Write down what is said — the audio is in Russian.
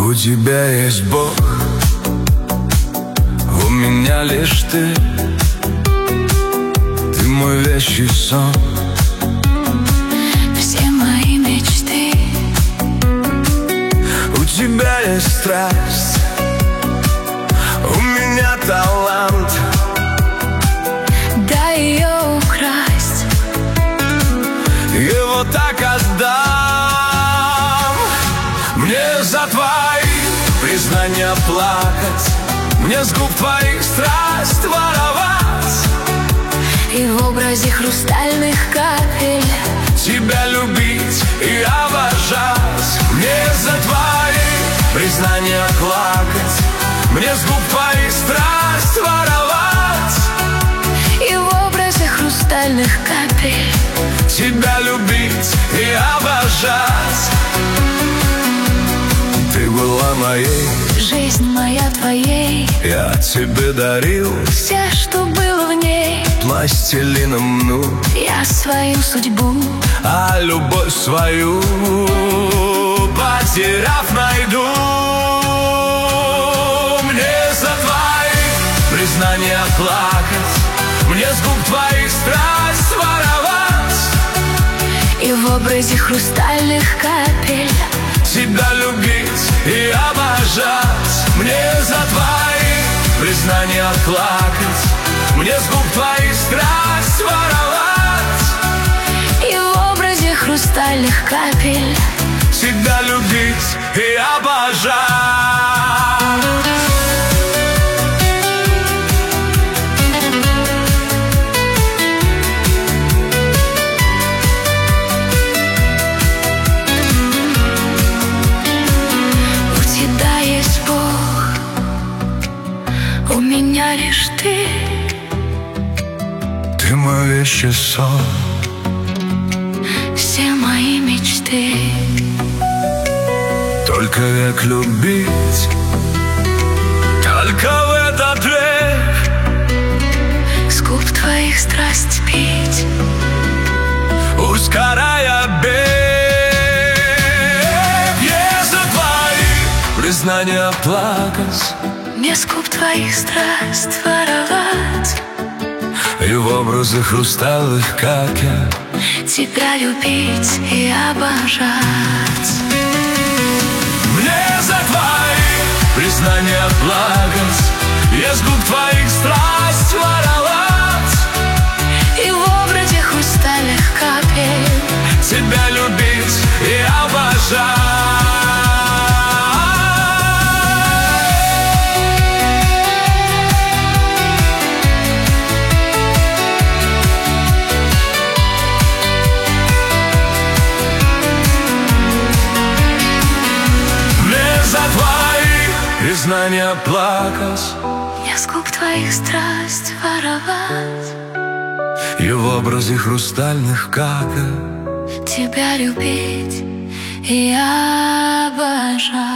У тебя есть Бог, у меня лишь ты. Ты мой вещий сон, все мои мечты. у тебя есть страсть, у меня талант. Дай ее украсть, Его так отдам. Мне за твои признания плакать, мне с губ твоих страсть воровать, и в образе хрустальных капель тебя любить и обожать. Мне за твои признания плакать, мне с губ твоих страсть воровать, и в образе хрустальных капель тебя любить и обожать. Ты была моей, жизнь моя твоей, я тебе дарил все, что было в ней. пластилином, ну, Я свою судьбу, а любовь свою, потеряв, найду. Мне за твои признания плакать, мне с губ твоих страсть воровать, и в образе хрустальных капель тебя любить и обожать. Мне за твои признания плакать, мне с губ твоих страсть воровать, и в образе хрустальных капель тебя любить и обожать. У тебя есть Бог, у меня лишь ты. Ты мой вещий сон, Все мои мечты. только век любить, только в этот век С губ твоих страсть пить, ускоряя бег. Я за твои признания плакать, мне с губ твоих страсть воровать, и в образы хрустальных капель тебя любить и обожать. мне за твои признания плакать, я с губ твоих страсть воровать, И в образе хрустальных капель тебя любить и обожать. Признания плакать, мне с губ твоих страсть воровать, и в образе хрустальных капель тебя любить и обожать.